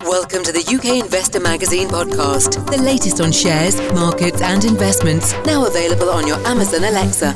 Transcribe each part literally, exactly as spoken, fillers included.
Welcome to the U K Investor Magazine podcast, the latest on shares, markets and investments, now available on your Amazon Alexa.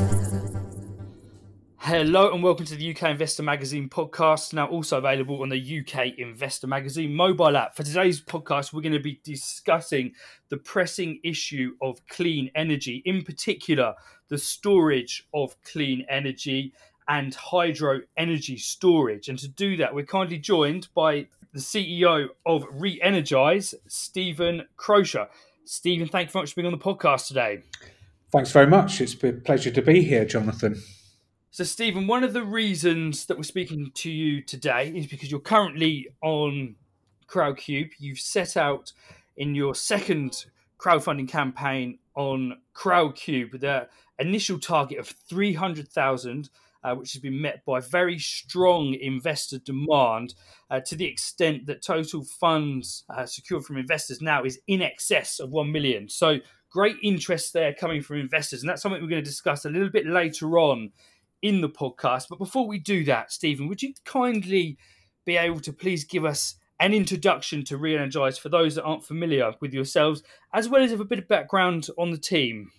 Hello and welcome to the U K Investor Magazine podcast, now also available on the U K Investor Magazine mobile app. For today's podcast, we're going to be discussing the pressing issue of clean energy, in particular, the storage of clean energy and hydro energy storage. And to do that, we're kindly joined by the C E O of Re-Energise, Stephen Crosher. Stephen, thank you very much for being on the podcast today. Thanks very much. It's been a pleasure to be here, Jonathan. So, Stephen, one of the reasons that we're speaking to you today is because you're currently on Crowdcube. You've set out in your second crowdfunding campaign on Crowdcube with an initial target of three hundred thousand, uh, which has been met by very strong investor demand uh, to the extent that total funds uh, secured from investors now is in excess of one million. So, great interest there coming from investors. And that's something we're going to discuss a little bit later on in the podcast. But before we do that, Stephen, would you kindly be able to please give us an introduction to Re-Energise for those that aren't familiar with yourselves, as well as a bit of background on the team?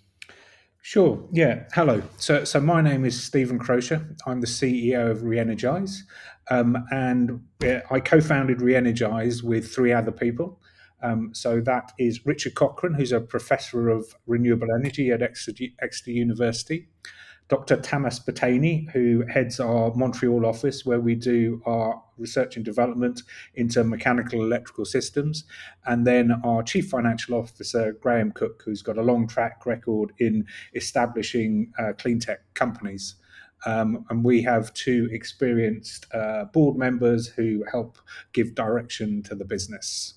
Sure. Yeah. Hello. So, so my name is Stephen Crosher. I'm the C E O of Re-Energise, um, and uh, I co-founded Re-Energise with three other people. Um, so that is Richard Cochrane, who's a professor of renewable energy at Exeter, Exeter University. Doctor Tamas Patani, who heads our Montreal office, where we do our research and development into mechanical electrical systems. And then our Chief Financial Officer, Graham Cook, who's got a long track record in establishing uh, clean tech companies. Um, and we have two experienced uh, board members who help give direction to the business.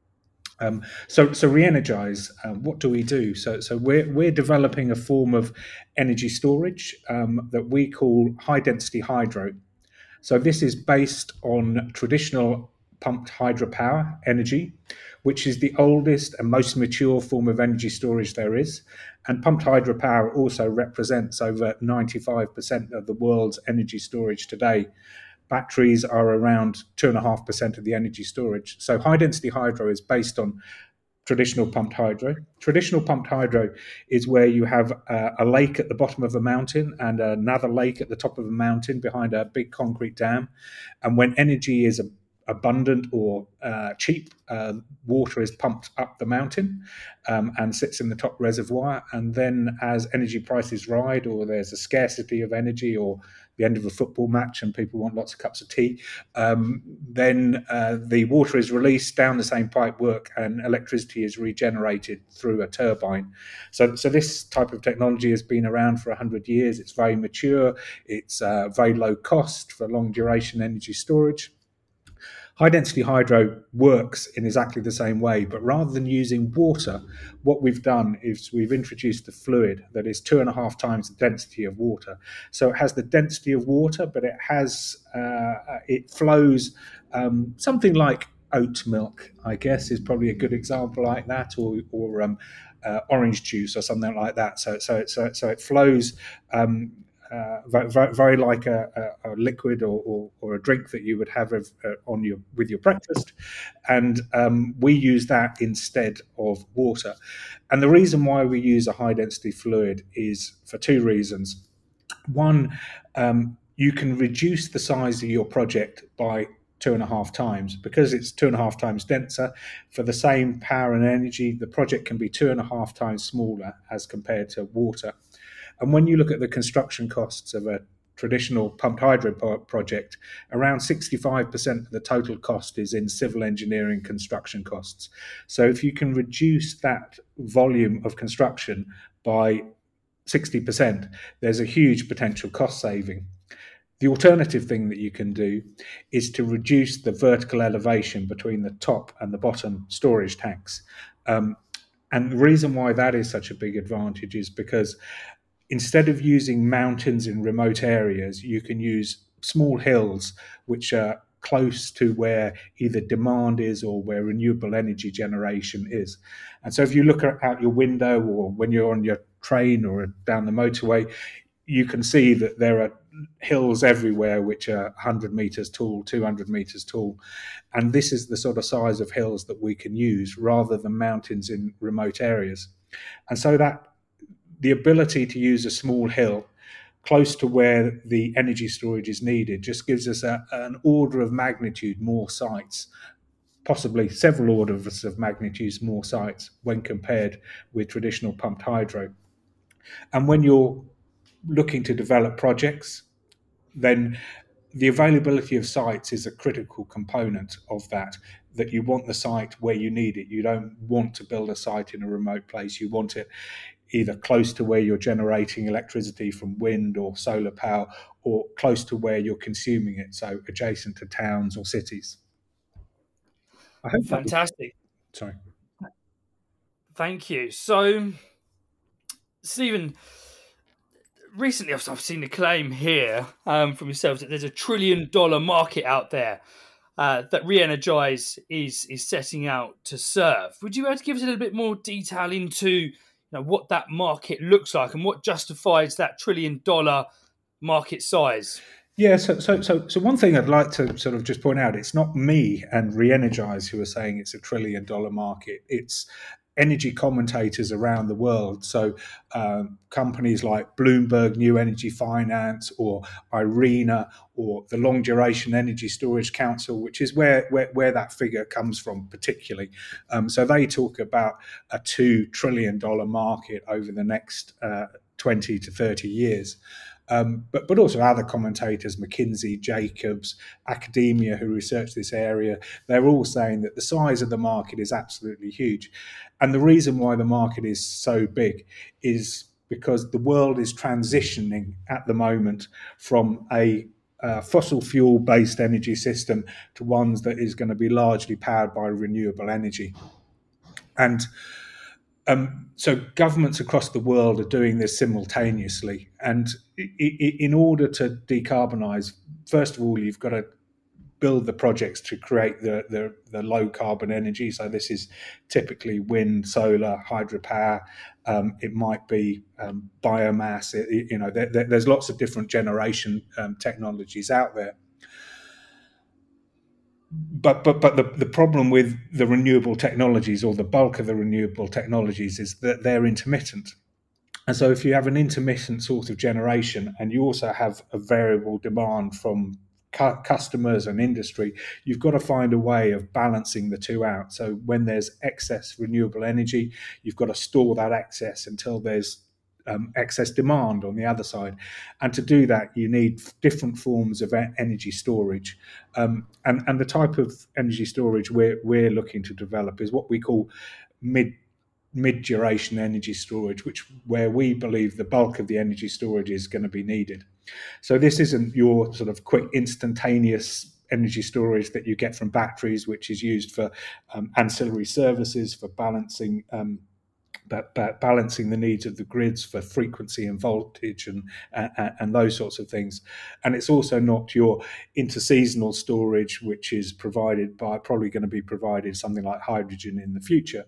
Um, so, so Re-Energise, um, what do we do? So, so we're we're developing a form of energy storage um, that we call high density hydro. So this is based on traditional pumped hydropower energy, which is the oldest and most mature form of energy storage there is. And pumped hydropower also represents over ninety-five percent of the world's energy storage today. Batteries are around two point five percent of the energy storage. So high-density hydro is based on traditional pumped hydro. Traditional pumped hydro is where you have uh, a lake at the bottom of a mountain and another lake at the top of a mountain behind a big concrete dam. And when energy is abundant or uh, cheap, uh, water is pumped up the mountain um, and sits in the top reservoir. And then as energy prices rise, or there's a scarcity of energy, or the end of a football match and people want lots of cups of tea, um, then uh, the water is released down the same pipe work and electricity is regenerated through a turbine. So, so this type of technology has been around for one hundred years. It's very mature. It's uh, very low cost for long duration energy storage. High-density hydro works in exactly the same way, but rather than using water, what we've done is we've introduced a fluid that is two and a half times the density of water. So it has the density of water, but it has uh, it flows um, something like oat milk, I guess, is probably a good example like that, or or um, uh, orange juice or something like that. So so so so it flows. Um, Uh, very, very like a, a, a liquid or, or, or a drink that you would have of, uh, on your with your breakfast, and um, we use that instead of water. And the reason why we use a high density fluid is for two reasons. One, um, you can reduce the size of your project by two and a half times because it's two and a half times denser. For the same power and energy, the project can be two and a half times smaller as compared to water. And when you look at the construction costs of a traditional pumped hydro project, around sixty-five percent of the total cost is in civil engineering construction costs. So if you can reduce that volume of construction by sixty percent, there's a huge potential cost saving. The alternative thing that you can do is to reduce the vertical elevation between the top and the bottom storage tanks. Um, and the reason why that is such a big advantage is because instead of using mountains in remote areas, you can use small hills which are close to where either demand is or where renewable energy generation is. And so if you look out your window or when you're on your train or down the motorway, you can see that there are hills everywhere which are one hundred meters tall, two hundred meters tall. And this is the sort of size of hills that we can use rather than mountains in remote areas. And so that the ability to use a small hill close to where the energy storage is needed just gives us a, an order of magnitude more sites, possibly several orders of magnitudes more sites when compared with traditional pumped hydro. And when you're looking to develop projects, then the availability of sites is a critical component of that, that you want the site where you need it. You don't want to build a site in a remote place. You want it either close to where you're generating electricity from wind or solar power, or close to where you're consuming it, so adjacent to towns or cities. I hope that was- Fantastic. Sorry. Thank you. So, Stephen, recently I've I've seen a claim here um, from yourselves that there's a trillion dollar market out there uh, that Reenergize is is setting out to serve. Would you be able to give us a little bit more detail into, you know, what that market looks like and what justifies that trillion dollar market size? Yeah, so, so so so one thing I'd like to sort of just point out, it's not me and Reenergize who are saying it's a trillion dollar market. It's energy commentators around the world. So um, companies like Bloomberg New Energy Finance or IRENA or the Long Duration Energy Storage Council, which is where where, where that figure comes from particularly. Um, so they talk about a two trillion dollar market over the next uh, twenty to thirty years. Um, but, but also other commentators, McKinsey, Jacobs, academia who research this area, they're all saying that the size of the market is absolutely huge. And the reason why the market is so big is because the world is transitioning at the moment from a uh, fossil fuel based energy system to ones that is going to be largely powered by renewable energy. And Um, so governments across the world are doing this simultaneously. And in order to decarbonise, first of all, you've got to build the projects to create the, the, the low carbon energy. So this is typically wind, solar, hydropower. Um, it might be um, biomass. It, you know, there, there's lots of different generation um, technologies out there. But but but the, the problem with the renewable technologies, or the bulk of the renewable technologies, is that they're intermittent. And so if you have an intermittent sort of generation and you also have a variable demand from cu- customers and industry, you've got to find a way of balancing the two out. So when there's excess renewable energy, you've got to store that excess until there's Um, excess demand on the other side. And to do that, you need different forms of e- energy storage. Um, and, and the type of energy storage we're, we're looking to develop is what we call mid mid duration energy storage, which where we believe the bulk of the energy storage is going to be needed. So this isn't your sort of quick instantaneous energy storage that you get from batteries, which is used for um, ancillary services, for balancing um, But, but balancing the needs of the grids for frequency and voltage and, and and those sorts of things. And it's also not your interseasonal storage, which is provided by, probably going to be provided something like hydrogen in the future,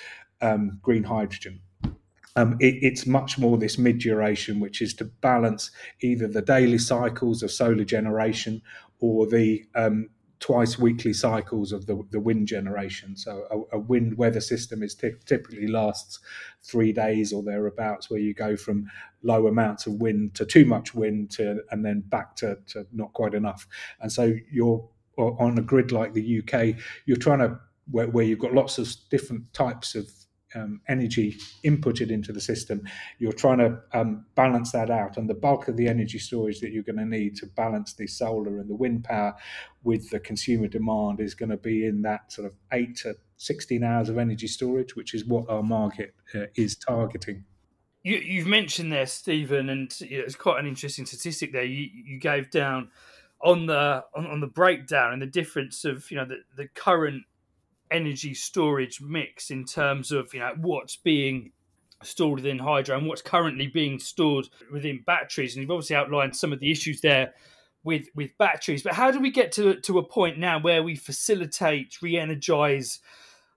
um, green hydrogen. Um, it, it's much more this mid-duration, which is to balance either the daily cycles of solar generation or the um, twice weekly cycles of the, the wind generation. So a, a wind weather system is t- typically lasts three days or thereabouts, where you go from low amounts of wind to too much wind to and then back to, to not quite enough. And so you're on a grid like the U K, you're trying to, where, where you've got lots of different types of Um, energy inputted into the system, you're trying to um, balance that out. And the bulk of the energy storage that you're going to need to balance the solar and the wind power with the consumer demand is going to be in that sort of eight to sixteen hours of energy storage, which is what our market uh, is targeting. You, you've mentioned there, Stephen, and you know, it's quite an interesting statistic there. You, you gave down on the on, on the breakdown and the difference of, you know, the, the current energy storage mix in terms of, you know, what's being stored within hydro and what's currently being stored within batteries. And you've obviously outlined some of the issues there with with batteries. But how do we get to to a point now where we facilitate Reenergize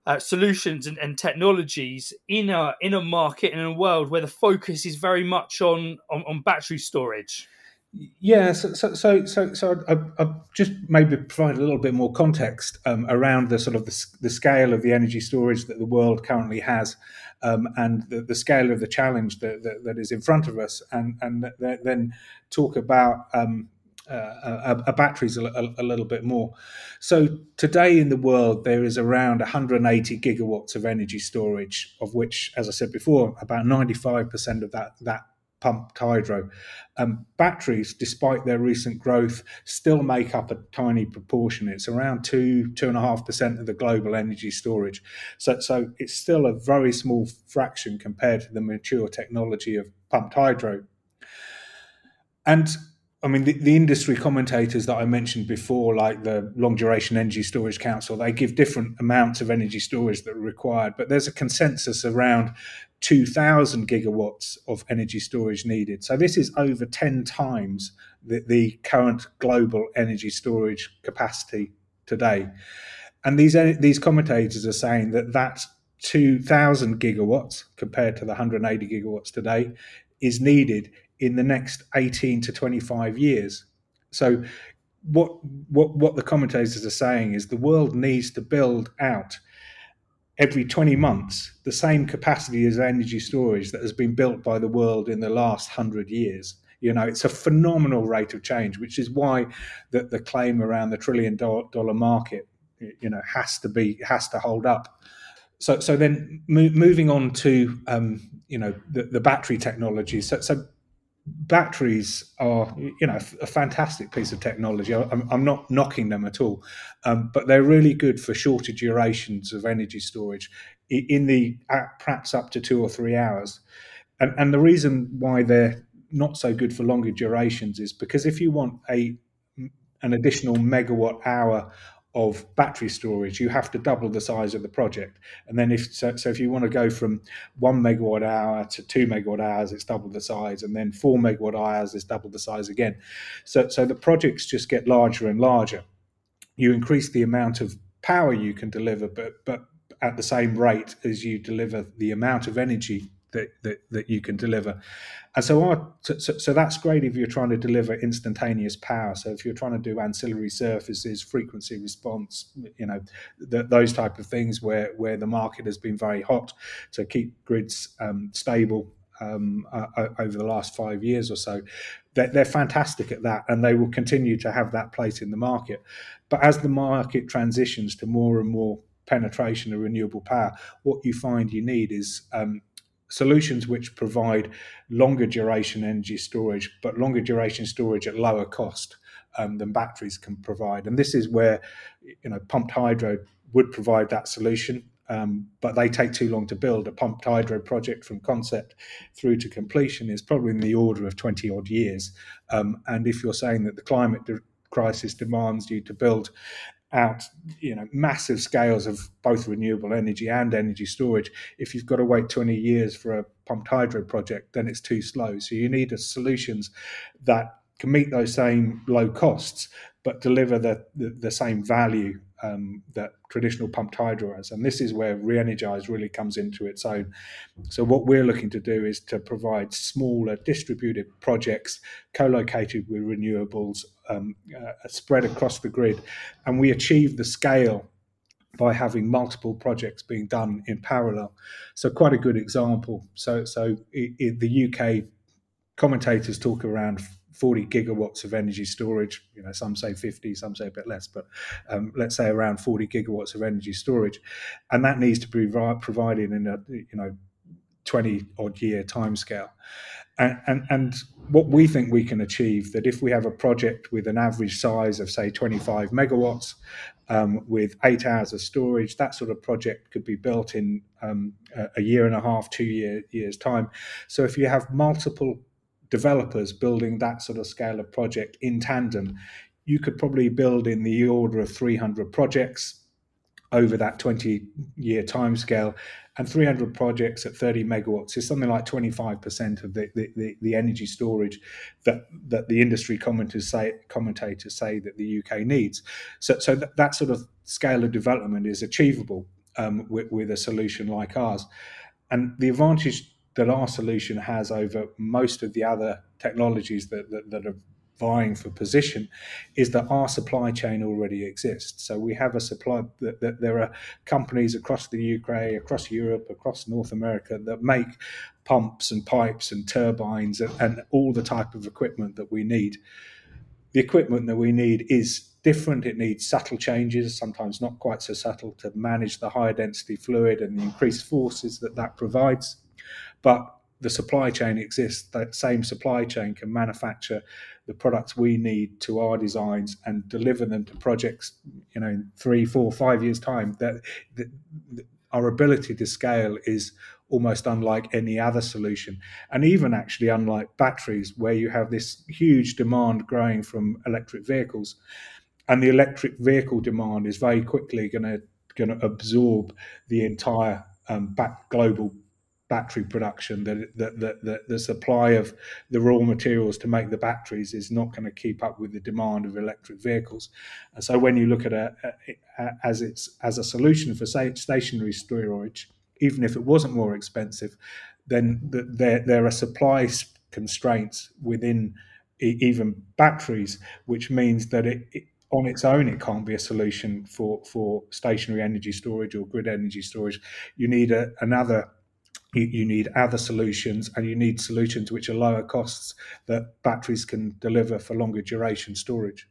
uh, solutions and, and technologies in a in a market in a world where the focus is very much on on, on battery storage. Yeah, so so so so, so I, I just maybe provide a little bit more context um, around the sort of the, the scale of the energy storage that the world currently has, um, and the, the scale of the challenge that, that, that is in front of us, and and then talk about um, uh, uh, uh, batteries a, a, a little bit more. So today in the world there is around one hundred eighty gigawatts of energy storage, of which, as I said before, about ninety-five percent of that that pumped hydro. Um, batteries, despite their recent growth, still make up a tiny proportion. It's around two, two and a half percent of the global energy storage. So, so it's still a very small fraction compared to the mature technology of pumped hydro. And I mean, the, the industry commentators that I mentioned before, like the Long Duration Energy Storage Council, they give different amounts of energy storage that are required, but there's a consensus around two thousand gigawatts of energy storage needed. So this is over ten times the, the current global energy storage capacity today. And these, these commentators are saying that that two thousand gigawatts compared to the one hundred eighty gigawatts today is needed in the next eighteen to twenty-five years. So what what what the commentators are saying is the world needs to build out every twenty months the same capacity as energy storage that has been built by the world in the last one hundred years. You know, it's a phenomenal rate of change, which is why the, the claim around the trillion dollar market, you know, has to be has to hold up. So so then mo- moving on to um, you know the, the battery technology. So so batteries are, you know, a fantastic piece of technology. I'm, I'm not knocking them at all, um, but they're really good for shorter durations of energy storage, in the perhaps up to two or three hours. And, and the reason why they're not so good for longer durations is because if you want a an additional megawatt hour of battery storage, you have to double the size of the project. And then if so, so if you want to go from one megawatt hour to two megawatt hours, it's double the size, and then four megawatt hours is double the size again. So so the projects just get larger and larger. You increase the amount of power you can deliver, but but at the same rate as you deliver the amount of energy that that, that you can deliver. And so, our, so, so that's great if you're trying to deliver instantaneous power. So if you're trying to do ancillary services, frequency response, you know, the, those type of things where, where the market has been very hot to keep grids um, stable um, uh, over the last five years or so, they're, they're fantastic at that, and they will continue to have that place in the market. But as the market transitions to more and more penetration of renewable power, what you find you need is um, solutions which provide longer duration energy storage, but longer duration storage at lower cost um, than batteries can provide. And this is where, you know, pumped hydro would provide that solution, um, but they take too long to build. A pumped hydro project from concept through to completion is probably in the order of twenty odd years. Um, and if you're saying that the climate de- crisis demands you to build out, you know, massive scales of both renewable energy and energy storage, if you've got to wait twenty years for a pumped hydro project, then it's too slow. So you need a solutions that can meet those same low costs but deliver the the, the same value um, that traditional pumped hydro has. And this is where Reenergise really comes into its own. So what we're looking to do is to provide smaller distributed projects co-located with renewables, um, uh, spread across the grid, and we achieve the scale by having multiple projects being done in parallel. So quite a good example. So so in the U K, commentators talk around forty gigawatts of energy storage. You know, some say fifty, some say a bit less, but um, let's say around forty gigawatts of energy storage, and that needs to be provided in a, you know, twenty odd year timescale. And, and and what we think we can achieve, that if we have a project with an average size of say twenty-five megawatts, um, with eight hours of storage, that sort of project could be built in um, a year and a half, two year, years time. So if you have multiple developers building that sort of scale of project in tandem, you could probably build in the order of three hundred projects over that twenty year timescale. And three hundred projects at thirty megawatts is something like twenty-five percent of the, the, the energy storage that, that the industry commentators say, commentators say that the U K needs. So, so that, that sort of scale of development is achievable. um, with, with a solution like ours. And the advantage that our solution has over most of the other technologies that, that, that are vying for position is that our supply chain already exists. So we have a supply that, that there are companies across the U K, across Europe, across North America that make pumps and pipes and turbines and, and all the type of equipment that we need. The equipment that we need is different. It needs subtle changes, sometimes not quite so subtle, to manage the higher density fluid and the increased forces that that provides. But the supply chain exists. That same supply chain can manufacture the products we need to our designs and deliver them to projects, you know, in three, four, five years' time. That, that, that our ability to scale is almost unlike any other solution, and even actually unlike batteries, where you have this huge demand growing from electric vehicles, and the electric vehicle demand is very quickly going to going to absorb the entire um, back global battery production. That, that, that, that the supply of the raw materials to make the batteries is not going to keep up with the demand of electric vehicles. And so when you look at a, a, a as it's as a solution for, say, stationary storage, even if it wasn't more expensive, then the, there there are supply constraints within even batteries, which means that it, it on its own, it can't be a solution for, for stationary energy storage or grid energy storage. You need a, another You, you need other solutions, and you need solutions which are lower costs that batteries can deliver for longer duration storage.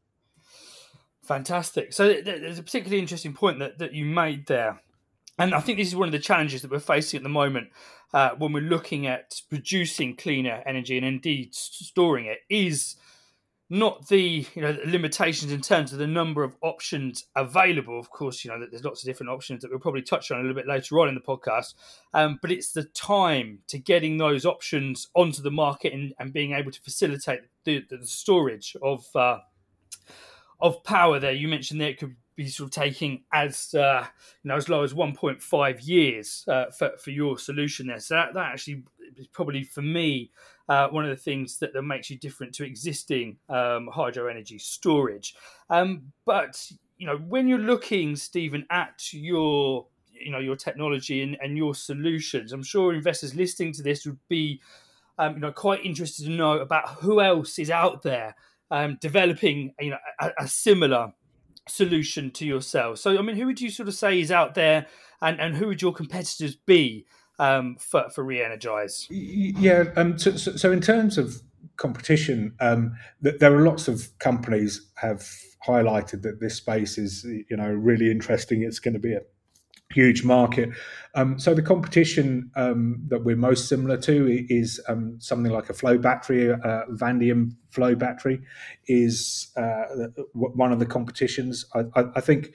Fantastic. So there's a particularly interesting point that, that you made there. And I think this is one of the challenges that we're facing at the moment uh, when we're looking at producing cleaner energy and indeed storing it, is not the you know limitations in terms of the number of options available. Of course, you know that there's lots of different options that we'll probably touch on a little bit later on in the podcast. Um, but it's the time to getting those options onto the market and, and being able to facilitate the, the storage of uh, of power. There, you mentioned that it could be sort of taking as uh, you know as low as one point five years uh, for for your solution there. So that, that actually is probably for me uh, one of the things that, that makes you different to existing um, hydro energy storage. Um, but you know when you're looking, Stephen, at your you know your technology and, and your solutions, I'm sure investors listening to this would be um, you know quite interested to know about who else is out there um, developing you know a, a similar solution to yourself. So, I mean, who would you sort of say is out there, and, and who would your competitors be um, for for Reenergize? Yeah, um, so, so, so in terms of competition, um, th- there are lots of companies have highlighted that this space is, you know, really interesting. It's going to be a huge market. Um, so the competition um, that we're most similar to is um, something like a flow battery. Uh, Vandium flow battery is uh, one of the competitions. I, I, I think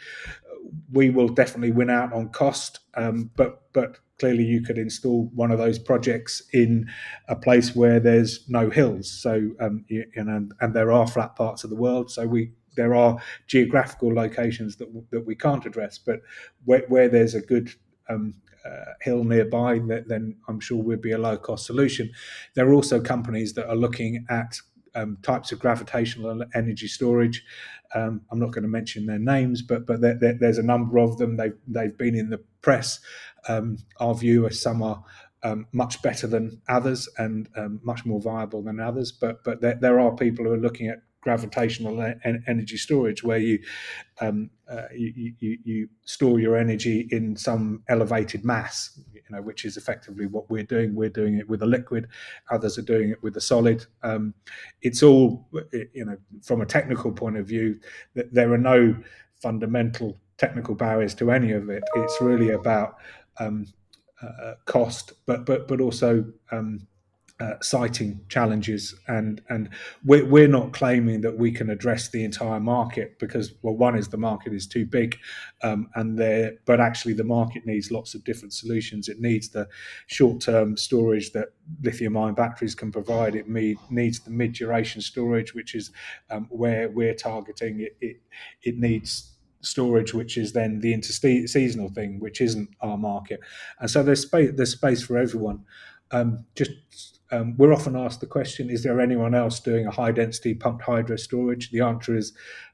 we will definitely win out on cost, um, but but clearly you could install one of those projects in a place where there's no hills. So um, you, you know, and, and there are flat parts of the world. So we there are geographical locations that that we can't address, but where, where there's a good um, uh, hill nearby, then I'm sure we'd be a low cost solution. There are also companies that are looking at um, types of gravitational energy storage. Um, I'm not going to mention their names, but but there, there, there's a number of them. They've they've been in the press. Um, our view is some are um, much better than others and um, much more viable than others. But but there, there are people who are looking at gravitational en- energy storage, where you, um, uh, you, you you store your energy in some elevated mass, you know, which is effectively what we're doing. We're doing it with a liquid. Others are doing it with a solid. Um, it's all, you know, from a technical point of view, that there are no fundamental technical barriers to any of it. It's really about um, uh, cost, but but but also um, Uh, siting challenges, and and we're, we're not claiming that we can address the entire market, because, well, one is the market is too big, um, and there but actually the market needs lots of different solutions. It needs the short-term storage that lithium-ion batteries can provide. It need, needs the mid-duration storage, which is um, where we're targeting. It, it it needs storage which is then the interseasonal thing, which isn't our market, and so there's space there's space for everyone. Um, just Um, we're often asked the question, is there anyone else doing a high-density pumped hydro storage? The answer is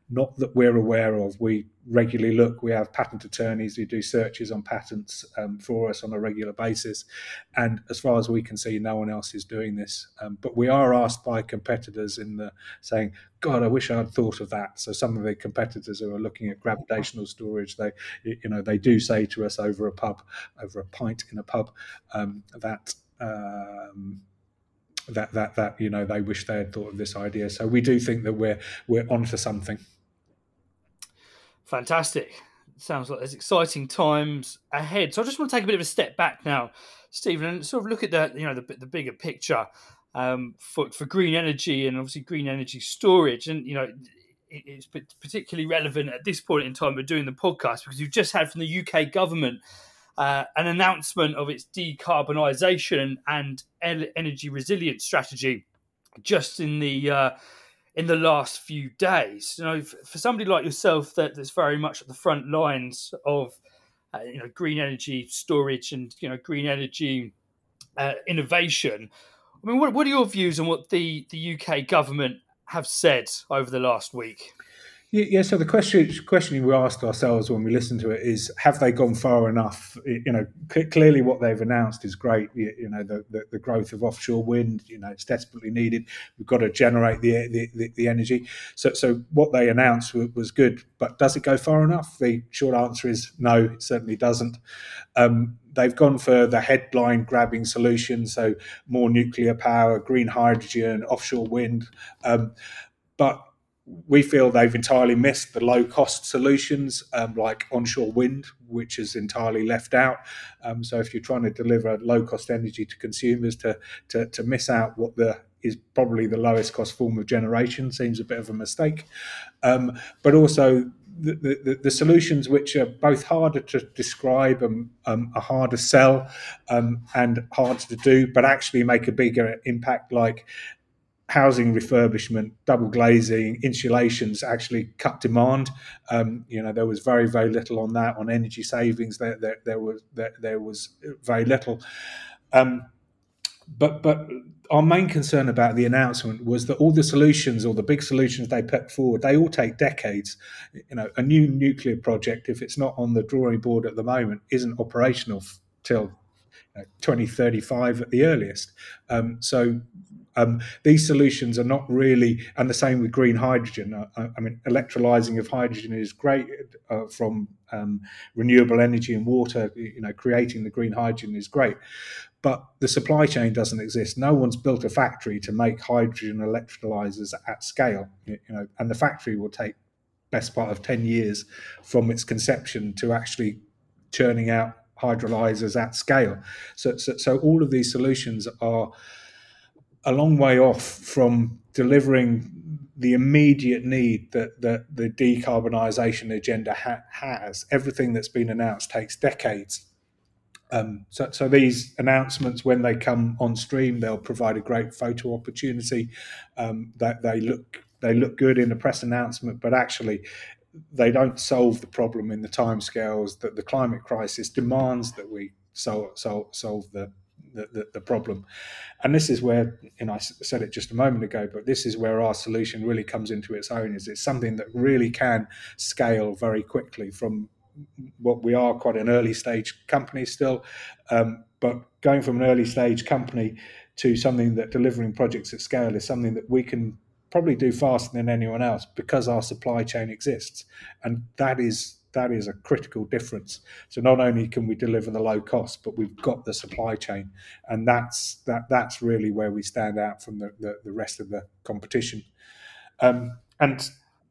not that we're aware of. We regularly look. We have patent attorneys who do searches on patents um, for us on a regular basis. And as far as we can see, no one else is doing this. Um, but we are asked by competitors in the saying, God, I wish I'd thought of that. So some of the competitors who are looking at gravitational storage, they, you know, they do say to us over a pub, over a pint in a pub, um, that, um, that, that, that, you know, they wish they had thought of this idea. So we do think that we're, we're onto something. Fantastic. Sounds like there's exciting times ahead. So I just want to take a bit of a step back now, Stephen, and sort of look at the, you know, the, the bigger picture um, for, for green energy and obviously green energy storage. And, you know, it, it's particularly relevant at this point in time we're doing the podcast because you've just had from the U K government uh, an announcement of its decarbonisation and energy resilience strategy just in the uh, in the last few days. You know, for somebody like yourself that, that's very much at the front lines of, uh, you know, green energy storage and, you know, green energy uh, innovation. I mean, what, what are your views on what the, the U K government have said over the last week? Yeah, so the question question we asked ourselves when we listened to it is, have they gone far enough? You know, c- clearly what they've announced is great. You, you know, the, the, the growth of offshore wind, you know, it's desperately needed. We've got to generate the the, the, the energy. So so what they announced was, was good, but does it go far enough? The short answer is no, it certainly doesn't. Um, they've gone for the headline grabbing solutions, so more nuclear power, green hydrogen, offshore wind, um, but we feel they've entirely missed the low-cost solutions um, like onshore wind, which is entirely left out. Um, so if you're trying to deliver low-cost energy to consumers, to, to, to miss out what the is probably the lowest-cost form of generation seems a bit of a mistake. Um, but also the, the, the solutions which are both harder to describe and um, are harder to sell um, and harder to do, but actually make a bigger impact, like housing refurbishment, double glazing, insulations actually cut demand. Um, you know, there was very, very little on that. On energy savings, there, there, there was there, there was very little. Um, but but our main concern about the announcement was that all the solutions, or the big solutions they put forward, they all take decades. You know, a new nuclear project, if it's not on the drawing board at the moment, isn't operational till twenty thirty-five at the earliest. Um, so um, these solutions are not really, and the same with green hydrogen. I, I mean, electrolyzing of hydrogen is great uh, from um, renewable energy and water. You know, creating the green hydrogen is great, but the supply chain doesn't exist. No one's built a factory to make hydrogen electrolyzers at scale. You know, and the factory will take best part of ten years from its conception to actually churning out hydrolyzers at scale. So, so, so all of these solutions are a long way off from delivering the immediate need that, that the decarbonisation agenda ha- has. Everything that's been announced takes decades. Um, so, so these announcements, when they come on stream, they'll provide a great photo opportunity. Um, that they look they look good in the press announcement, but actually they don't solve the problem in the timescales that the climate crisis demands that we solve, solve, solve the, the, the problem. And this is where, you know, I said it just a moment ago, but this is where our solution really comes into its own, is it's something that really can scale very quickly from what we are quite an early stage company still, um, but going from an early stage company to something that delivering projects at scale is something that we can probably do faster than anyone else because our supply chain exists, and that is that is a critical difference. So not only can we deliver the low cost, but we've got the supply chain, and that's that that's really where we stand out from the the, the rest of the competition. Um, and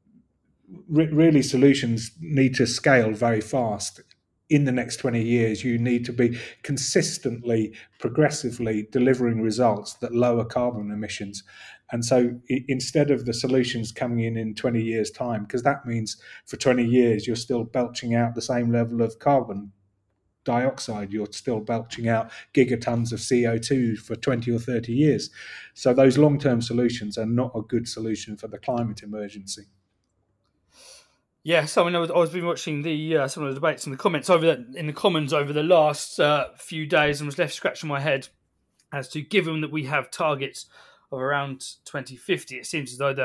re- really, solutions need to scale very fast. In the next twenty years, you need to be consistently, progressively delivering results that lower carbon emissions. And so instead of the solutions coming in in twenty years' time, because that means for twenty years, you're still belching out the same level of carbon dioxide, you're still belching out gigatons of C O two for twenty or thirty years. So those long-term solutions are not a good solution for the climate emergency. Yes, I mean, I was, I was been watching the uh, some of the debates and the comments over the, in the Commons over the last uh, few days, and was left scratching my head as to, given that we have targets of around twenty fifty, it seems as though the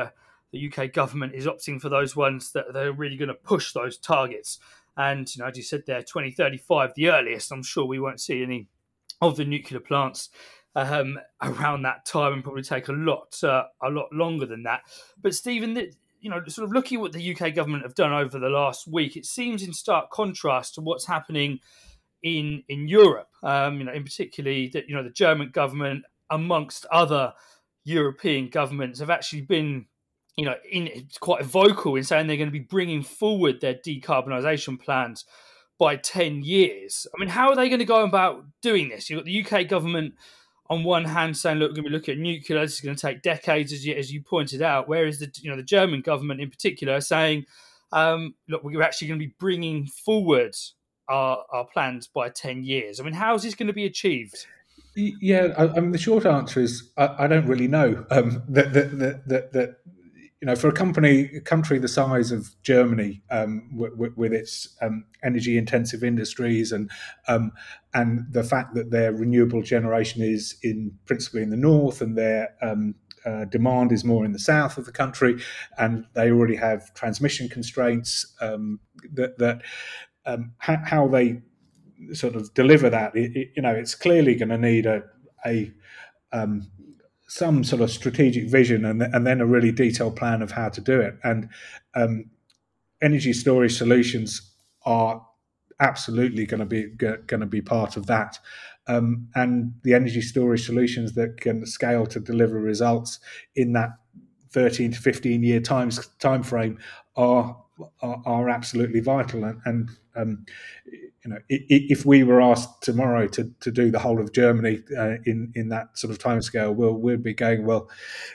the U K government is opting for those ones that they're really going to push those targets. And, you know, as you said there, twenty thirty-five, the earliest. I'm sure we won't see any of the nuclear plants um, around that time, and probably take a lot, uh, a lot longer than that. But Stephen, you know, sort of looking at what the U K government have done over the last week, it seems in stark contrast to what's happening in in Europe. Um, you know, in particularly that, you know, the German government, amongst other European governments, have actually been, you know, in quite vocal in saying they're going to be bringing forward their decarbonisation plans by ten years. I mean, how are they going to go about doing this? You've got the U K government on one hand saying, look, we're going to be looking at nuclear, this is going to take decades, as you, as you pointed out, whereas the, you know, the German government in particular are saying, um, look, we're actually going to be bringing forward our, our plans by ten years. I mean, how is this going to be achieved? Yeah, I, I mean, the short answer is I, I don't really know. Um, that, that, that, that, that you know, for a company, a country the size of Germany, um, with, with its um, energy-intensive industries, and um, and the fact that their renewable generation is in principally in the north, and their um, uh, demand is more in the south of the country, and they already have transmission constraints. Um, that that um, how, how they sort of deliver that, it, it, you know, it's clearly going to need a a um, some sort of strategic vision, and, and then a really detailed plan of how to do it. And um, energy storage solutions are absolutely going to be going to be part of that. Um, and the energy storage solutions that can scale to deliver results in that thirteen to fifteen year time time frame are are, are absolutely vital. And, and um, you know, if we were asked tomorrow to, to do the whole of Germany uh, in in that sort of timescale, we'll we'd be going, well,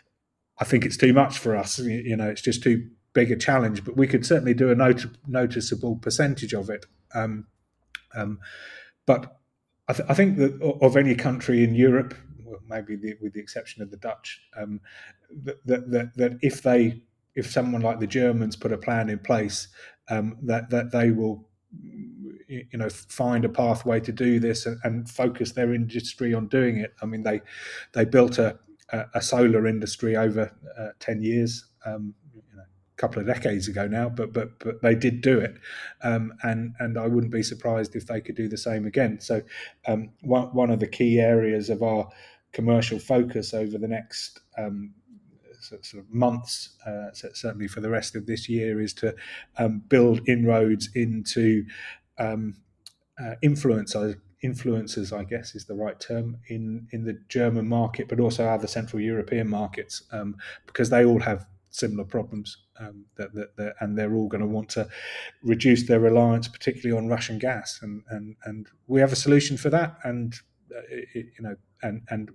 I think it's too much for us. You know, it's just too big a challenge. But we could certainly do a not- noticeable percentage of it. Um, um, but I, th- I think that of any country in Europe, well, maybe the, with the exception of the Dutch, um, that, that, that that if they if someone like the Germans put a plan in place, um, that that they will, you know, find a pathway to do this and, and focus their industry on doing it. I mean, they they built a a solar industry over uh, ten years, um, you know, a couple of decades ago now, but but but they did do it, um, and and I wouldn't be surprised if they could do the same again. So um, one one of the key areas of our commercial focus over the next um, sort of months, uh, certainly for the rest of this year, is to um, build inroads into um, uh, influencers. Influencers, I guess, is the right term in, in the German market, but also other Central European markets, um, because they all have similar problems, um, that, that, that, and they're all going to want to reduce their reliance, particularly on Russian gas, and and, and we have a solution for that, and uh, it, you know, and and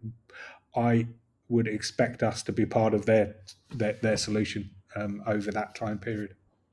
I would expect us to be part of their their, their solution um, over that time period.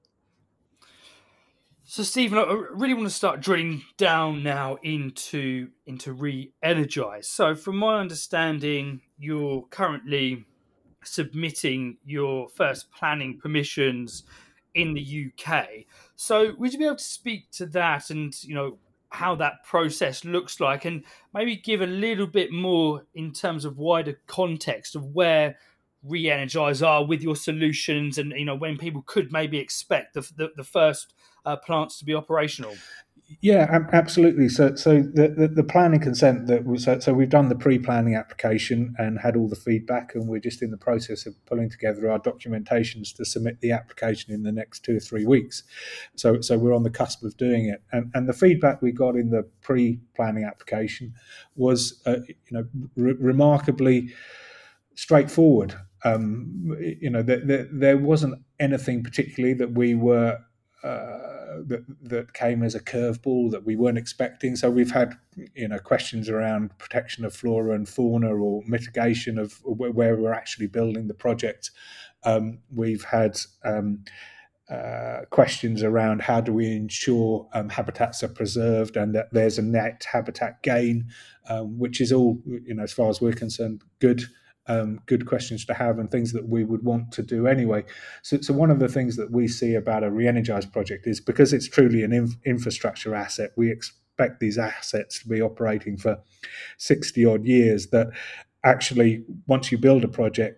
So, Stephen, I really want to start drilling down now into into Re-Energise. So, from my understanding, you're currently submitting your first planning permissions in the U K. So, would you be able to speak to that, and you know how that process looks like, and maybe give a little bit more in terms of wider context of where Re-Energise are with your solutions, and you know when people could maybe expect the the, the first Uh, plants to be operational? Yeah, absolutely. So, so the, the, the planning consent that was so, so we've done the pre-planning application and had all the feedback, and we're just in the process of pulling together our documentations to submit the application in the next two or three weeks. So, so we're on the cusp of doing it, and and the feedback we got in the pre-planning application was, uh, you know, re- remarkably straightforward. Um, you know, there, there, there wasn't anything particularly that we were. Uh, that that came as a curveball that we weren't expecting. So we've had, you know, questions around protection of flora and fauna, or mitigation of where we're actually building the project. Um, we've had um, uh, questions around how do we ensure um, habitats are preserved and that there's a net habitat gain, um, which is all, you know, as far as we're concerned, good. Um, good questions to have, and things that we would want to do anyway. So, so one of the things that we see about a Re-Energise project is, because it's truly an inf- infrastructure asset, we expect these assets to be operating for sixty odd years, that actually once you build a project,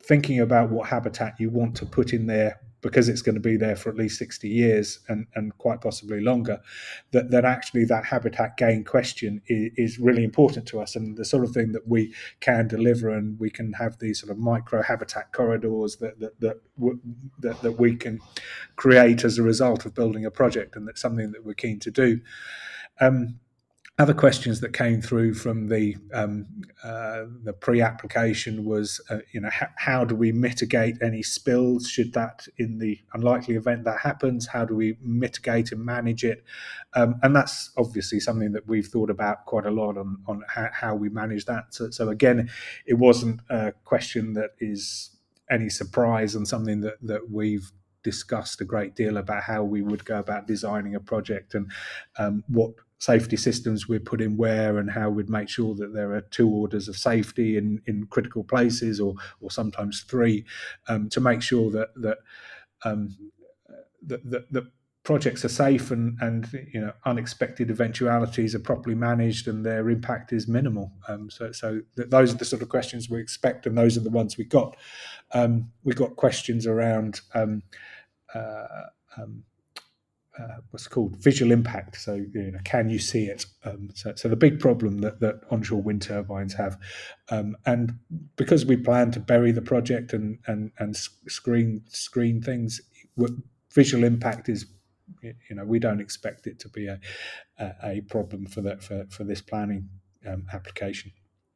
thinking about what habitat you want to put in there, because it's going to be there for at least sixty years and, and quite possibly longer, that, that actually that habitat gain question is, is really important to us, and the sort of thing that we can deliver, and we can have these sort of micro habitat corridors that that that, that, that we can create as a result of building a project, and that's something that we're keen to do. Um, Other questions that came through from the um, uh, the pre-application was, uh, you know, how, how do we mitigate any spills should that, in the unlikely event that happens, how do we mitigate and manage it? Um, and that's obviously something that we've thought about quite a lot on, on how, how we manage that. So, so again, it wasn't a question that is any surprise, and something that, that we've discussed a great deal about how we would go about designing a project, and um, what safety systems we're putting where, and how we'd make sure that there are two orders of safety in, in critical places, or or sometimes three, um, to make sure that that um, that, that, that projects are safe, and and you know unexpected eventualities are properly managed and their impact is minimal. Um, so so th- those are the sort of questions we expect, and those are the ones we got. Um, we got questions around. Um, uh, um, Uh, what's called visual impact. So, you know, can you see it? Um, so, so the big problem that, that onshore wind turbines have, um, and because we plan to bury the project and and and screen screen things, visual impact is, you know, we don't expect it to be a a, a problem for that for for this planning um, application.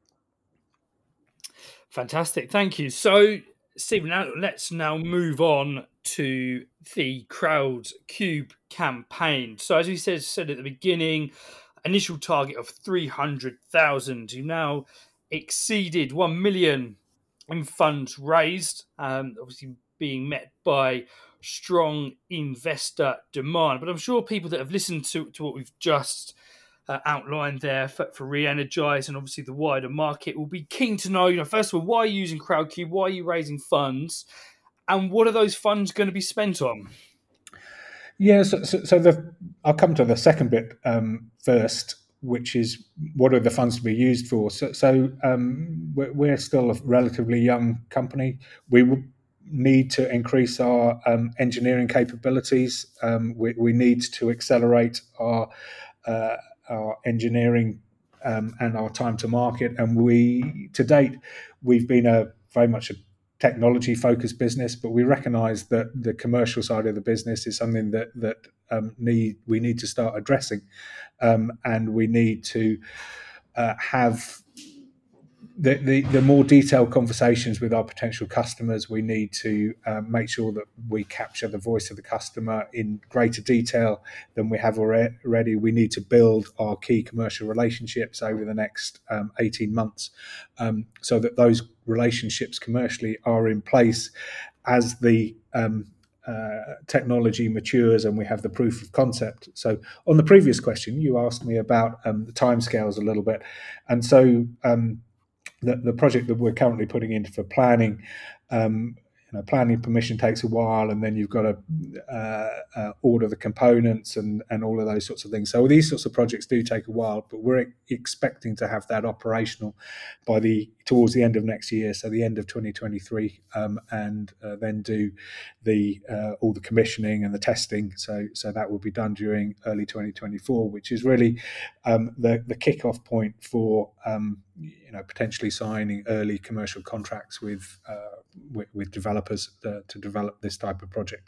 Fantastic, thank you. So, Stephen, now let's now move on to the Crowdcube campaign. So, as we said, said at the beginning, initial target of three hundred thousand. You now exceeded one million in funds raised, um, obviously being met by strong investor demand. But I'm sure people that have listened to, to what we've just Uh, outlined there for, for Reenergise and obviously the wider market will be keen to know, you know, first of all, why are you using Crowdcube? Why are you raising funds? And what are those funds going to be spent on? Yeah, so, so, so the, I'll come to the second bit um, first, which is what are the funds to be used for? So, so um, we're, we're still a relatively young company. We will need to increase our um, engineering capabilities. Um, we, we need to accelerate our uh, our engineering um, and our time to market. And we, to date, we've been a very much a technology focused business, but we recognise that the commercial side of the business is something that that um, need we need to start addressing, um, and we need to uh, have the, the, the more detailed conversations with our potential customers. We need to uh, make sure that we capture the voice of the customer in greater detail than we have already. We need to build our key commercial relationships over the next um, eighteen months, um, so that those relationships commercially are in place as the um, uh, technology matures and we have the proof of concept. So on the previous question, you asked me about um, the timescales a little bit. And so um, The, the project that we're currently putting in for planning, um, you know, planning permission takes a while, and then you've got to uh, uh, order the components and, and all of those sorts of things. So these sorts of projects do take a while, but we're expecting to have that operational by the towards the end of next year, so the end of twenty twenty-three, um, and uh, then do the uh, all the commissioning and the testing. So so that will be done during early twenty twenty-four, which is really um, the the kickoff point for um, you know potentially signing early commercial contracts with uh, with, with developers uh, to develop this type of project.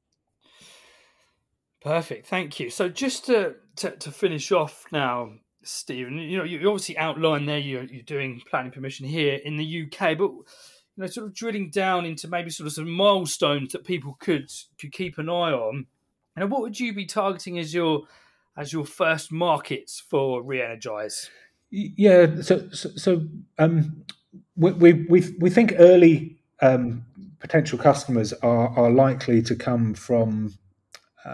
Perfect, thank you. So just to to, to finish off now, Stephen, you know, you obviously outlined there you're, you're doing planning permission here in the U K, but you know, sort of drilling down into maybe sort of some milestones that people could could keep an eye on. And you know, what would you be targeting as your as your first markets for Reenergise? Yeah, so so, so um, we, we we we think early um, potential customers are are likely to come from Uh,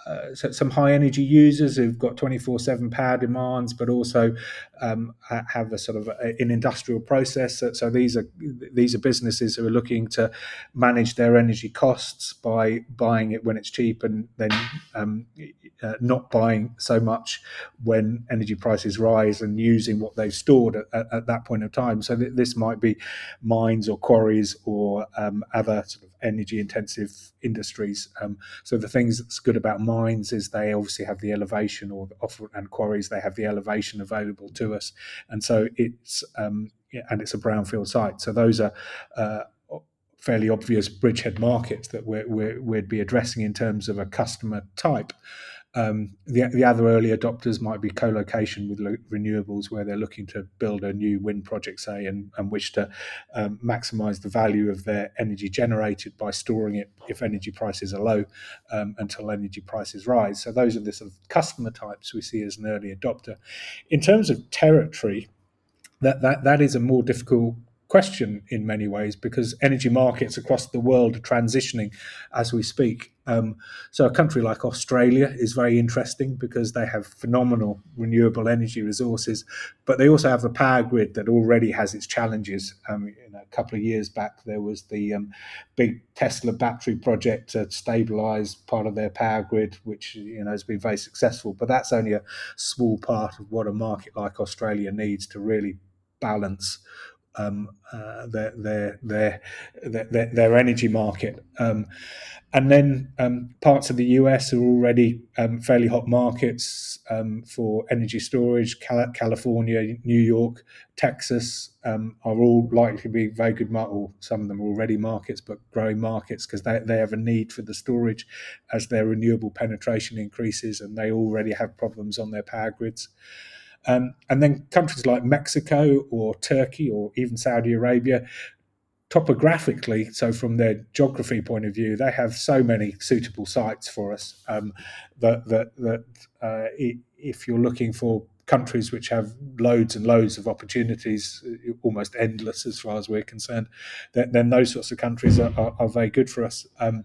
uh, so some high energy users who've got twenty-four seven power demands, but also um, have a sort of a, an industrial process. So, so these are these are businesses who are looking to manage their energy costs by buying it when it's cheap, and then um, uh, not buying so much when energy prices rise, and using what they've stored at, at, at that point of time. So th- this might be mines or quarries or um, other sort of energy intensive industries. Um, so the things that's good about mines is they obviously have the elevation, or the, and quarries, they have the elevation available to us, and so it's um, and it's a brownfield site. So those are uh, fairly obvious bridgehead markets that we're, we're, we'd be addressing in terms of a customer type. Um, the, the other early adopters might be co-location with lo- renewables, where they're looking to build a new wind project, say, and, and wish to um, maximise the value of their energy generated by storing it if energy prices are low um, until energy prices rise. So those are the sort of customer types we see as an early adopter. In terms of territory, that that, that is a more difficult question in many ways, because energy markets across the world are transitioning as we speak. Um, so a country like Australia is very interesting because they have phenomenal renewable energy resources, but they also have a power grid that already has its challenges. Um, you know, a couple of years back, there was the um, big Tesla battery project to stabilise part of their power grid, which you know has been very successful. But that's only a small part of what a market like Australia needs to really balance Um, uh, their, their their their their energy market, um, and then um, parts of the U S are already um, fairly hot markets um, for energy storage. Cal- California, New York, Texas um, are all likely to be very good markets. Or some of them are already markets, but growing markets, because they they have a need for the storage as their renewable penetration increases, and they already have problems on their power grids. Um, and then countries like Mexico or Turkey or even Saudi Arabia, topographically, so from their geography point of view, they have so many suitable sites for us um, that that, that uh, if you're looking for countries which have loads and loads of opportunities, almost endless as far as we're concerned, then, then those sorts of countries are, are, are very good for us. Um,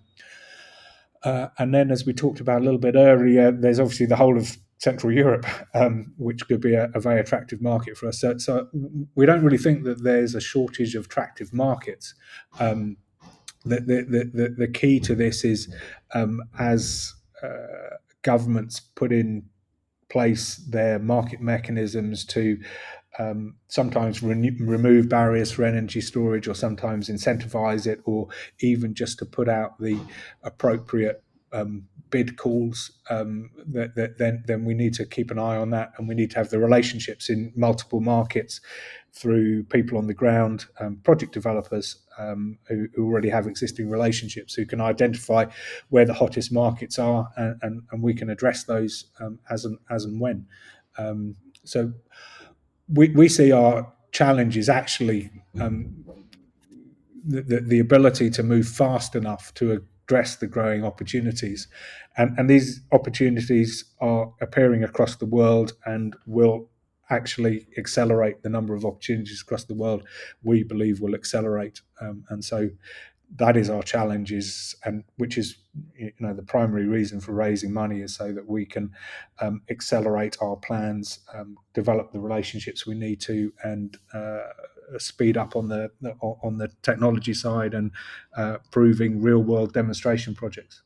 uh, and then, as we talked about a little bit earlier, there's obviously the whole of Central Europe, um, which could be a, a very attractive market for us. So, so we don't really think that there's a shortage of attractive markets. Um, the, the, the, the key to this is um, as uh, governments put in place their market mechanisms to um, sometimes re- remove barriers for energy storage, or sometimes incentivize it, or even just to put out the appropriate um, bid calls, um, that, that, then, then we need to keep an eye on that, and we need to have the relationships in multiple markets through people on the ground, um, project developers um, who, who already have existing relationships, who can identify where the hottest markets are, and, and, and we can address those um, as and as and when. Um, so we, we see our challenge is actually um, the, the, the ability to move fast enough to address the growing opportunities. And, and these opportunities are appearing across the world and will actually accelerate. The number of opportunities across the world, we believe, will accelerate. Um, and so that is our challenge, is, and which is, you know, the primary reason for raising money, is so that we can um, accelerate our plans, um, develop the relationships we need to, and uh, speed up on the on the technology side, and uh, proving real world demonstration projects.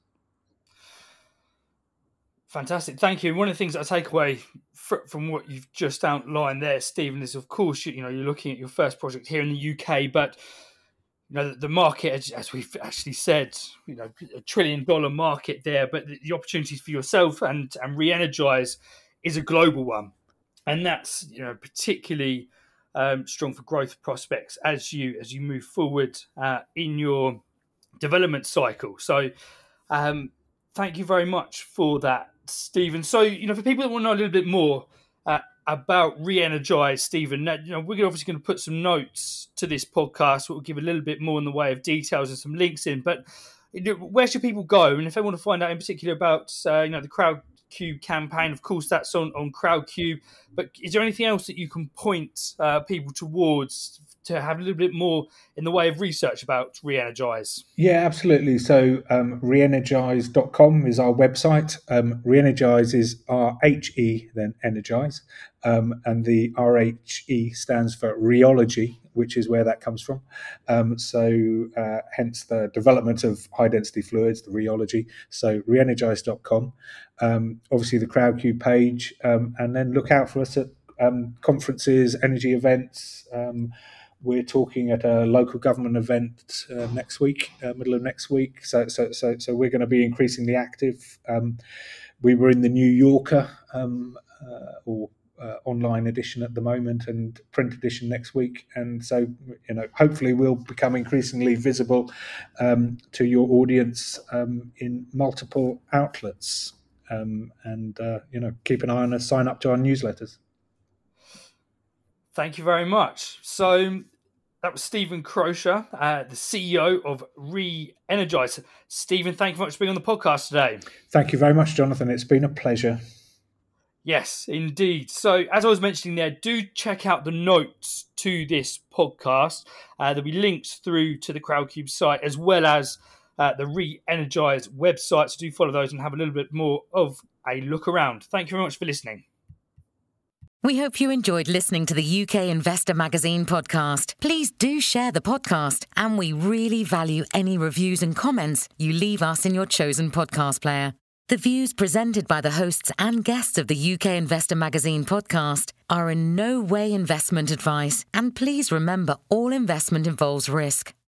Fantastic, thank you. One of the things that I take away from what you've just outlined there, Stephen, is of course you know you're looking at your first project here in the U K, but you know the market, as we've actually said, you know a trillion dollar market there, but the opportunities for yourself and and Reenergize is a global one, and that's you know particularly um, strong for growth prospects as you as you move forward uh, in your development cycle. So um, thank you very much for that, Stephen. So, you know, for people that want to know a little bit more uh, about Reenergize, Stephen, you know, we're obviously going to put some notes to this podcast. We'll give a little bit more in the way of details and some links in. But you know, where should people go? And if they want to find out in particular about, uh, you know, the Crowdcube campaign, of course, that's on, on Crowdcube. But is there anything else that you can point uh, people towards to have a little bit more in the way of research about Re-Energize? Yeah, absolutely. So um, reenergize dot com is our website. Um, Re-Energize is R H E, then energize. Um, and the R H E stands for rheology, which is where that comes from. Um, so uh, hence the development of high density fluids, the rheology. So reenergize dot com. Um, obviously the CrowdCube page, um, and then look out for us at um, conferences, energy events. Um, we're talking at a local government event uh, next week, uh, middle of next week. So, so, so, so we're going to be increasingly active. Um, we were in the New Yorker um, uh, or uh, online edition at the moment, and print edition next week. And so, you know, hopefully we'll become increasingly visible um, to your audience um, in multiple outlets. Um, and uh, you know, keep an eye on us. Sign up to our newsletters. Thank you very much. So that was Stephen Crosier, uh, the C E O of Re-Energize. Stephen, thank you very much for being on the podcast today. Thank you very much, Jonathan. It's been a pleasure. Yes, indeed. So, as I was mentioning there, do check out the notes to this podcast. Uh, there'll be links through to the CrowdCube site as well as uh, the Re-Energize website. So do follow those and have a little bit more of a look around. Thank you very much for listening. We hope you enjoyed listening to the U K Investor Magazine podcast. Please do share the podcast, and we really value any reviews and comments you leave us in your chosen podcast player. The views presented by the hosts and guests of the U K Investor Magazine podcast are in no way investment advice, and please remember all investment involves risk.